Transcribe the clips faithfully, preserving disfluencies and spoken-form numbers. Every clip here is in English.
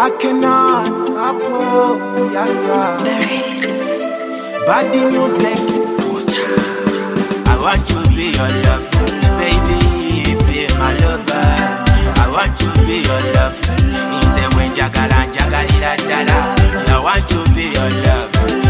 I cannot apple, yes sir. Body music. I want to be your love, baby, be my lover. I want to be your love. Inse when jagala jagalira dala. I want to be your love,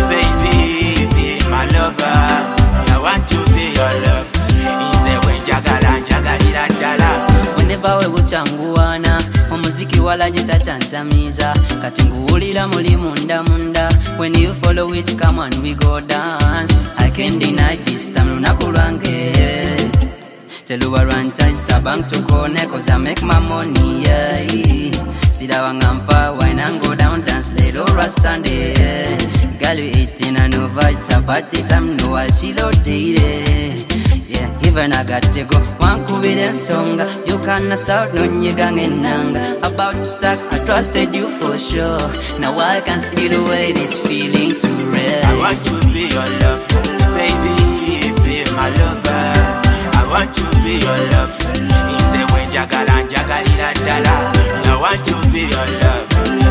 baby, be my lover. I want to be your love. Inse when jagala jagalira dala. Whenever we buchanguana, omuziki wala jita chantamiza. Kati nguulira muli munda munda. When you follow it, come on we go dance. I can't deny this time lunaku lwange. Tell you I run time sabang to connect, cause I make my money, yeah. See that one I'm far, wine and go down, dance late or a Sunday, yeah. Girl you eating and over, it's a party time, no I she rotated. Yeah, even I got to go. One kubire songa, you can't shout no nyigang enanga. About to start, I trusted you for sure. Now I can still away this feeling too rare. I want to be your love, baby, be my lover. I want to be your love. Inse when jagala jagalira dala. I want to be your love,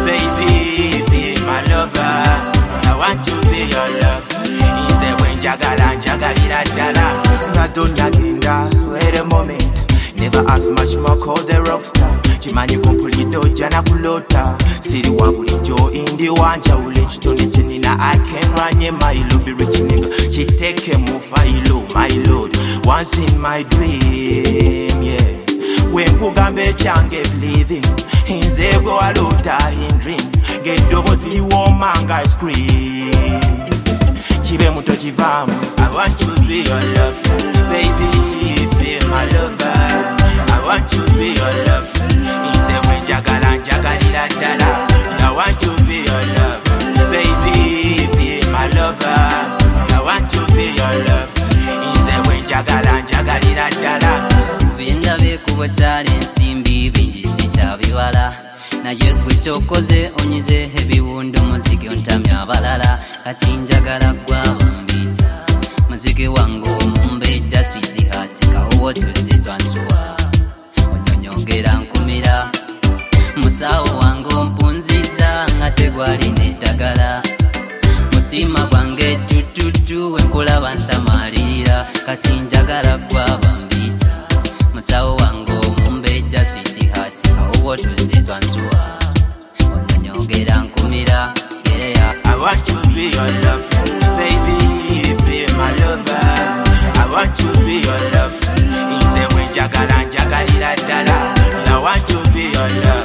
baby, be my lover. I want to be your love. Inse when jagala jagalira dala. Madonna ginda, wait a moment. Never ask much more, call the rockstar. Chimanyi kumpulido jana kulota. Siri wabulijo indi wanja ule chitone chenina. I can run ye my love, be rich nigga. She take him off my low, my lord. Once in my dream, yeah. When kugambe change believing. Inze go alota in dream. Get double city woman guy scream. Chibe muto chivamu. I want to be your love, baby, be my lover. I want to be your love. Inse when jagala jagalira dala. I want to be your love, baby, be my lover. I want to be your love. Inse when jagala jagalira dala. Binda bekubo chali nsimbi bingi sichabiwala. Naye gwe kyokoze onyize ebiwundo muziki ontamya abalala. Kati njagala gwabambita muziki wangu omumbejja switi hati kawo tuzitwansuwa onyonyogera nkumira musawo wangu mpunziza nga tegwali neddagala mutima gwange tututu wenkulaba nsamalira kati njagala gwabambita musawo wangu omumbejja switi hati kawo tuzitwansuwa onyonyogera nkumira yeah. I want to be your love, baby, be my lover. I want to be your love. Inse when jagala jagalira dala. I want to be your love.